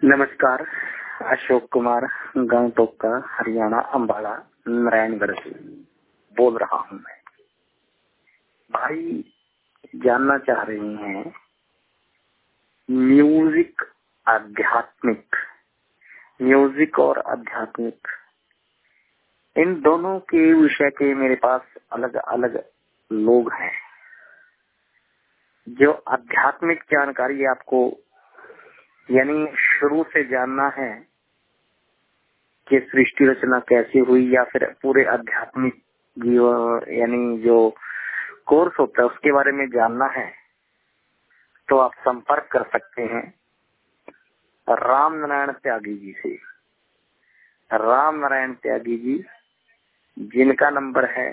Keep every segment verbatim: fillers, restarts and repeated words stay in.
नमस्कार। अशोक कुमार गांव टोका हरियाणा अम्बाला नारायणगढ़ से बोल रहा हूं। मैं भाई जानना चाह रही हैं म्यूजिक आध्यात्मिक म्यूजिक और आध्यात्मिक इन दोनों के विषय के मेरे पास अलग अलग लोग हैं। जो आध्यात्मिक जानकारी आपको यानी शुरू से जानना है कि सृष्टि रचना कैसे हुई या फिर पूरे आध्यात्मिक यानी जो कोर्स होता है उसके बारे में जानना है तो आप संपर्क कर सकते हैं राम नारायण त्यागी जी से। राम नारायण त्यागी जी जिनका नंबर है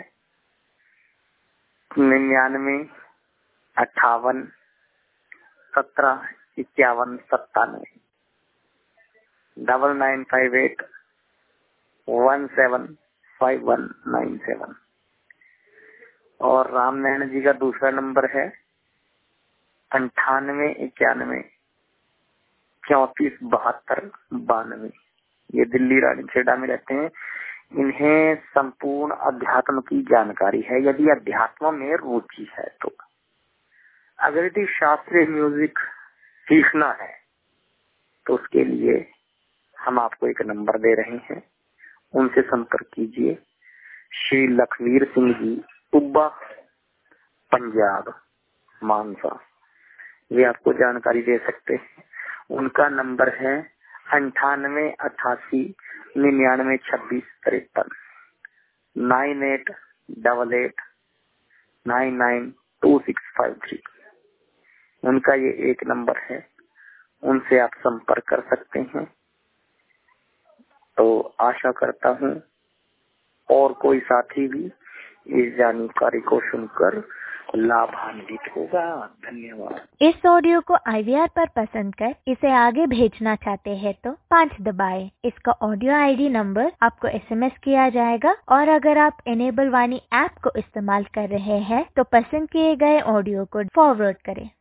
निन्यानवे अट्ठावन सत्रह इक्यावन सत्तानवे double nine five eight one seven five one nine seven. और राम नारायण जी का दूसरा नंबर है अंठानवे इक्यानवे चौतीस बहत्तर बानवे। ये दिल्ली रानी खेड़ा में रहते हैं। इन्हें संपूर्ण अध्यात्म की जानकारी है यदि अध्यात्म में रुचि है तो। अगर यदि शास्त्रीय म्यूजिक सीखना है तो उसके लिए हम आपको एक नंबर दे रहे हैं, उनसे संपर्क कीजिए। श्री लखवीर सिंह जी उब्बा पंजाब मानसा, ये आपको जानकारी दे सकते हैं। उनका नंबर है अंठानवे अट्ठासी निन्यानवे छब्बीस तिरपन nine eight double eight nine nine two six five three. उनका ये एक नंबर है, उनसे आप संपर्क कर सकते हैं। तो आशा करता हूँ और कोई साथी भी इस जानकारी को सुनकर लाभान्वित होगा। धन्यवाद। इस ऑडियो को आई वी आर पर पसंद कर इसे आगे भेजना चाहते हैं तो पाँच दबाएं। इसका ऑडियो आई डी नंबर आपको एस एम एस किया जाएगा और अगर आप इनेबल वाणी ऐप को इस्तेमाल कर रहे हैं तो पसंद किए गए ऑडियो को फॉरवर्ड करें।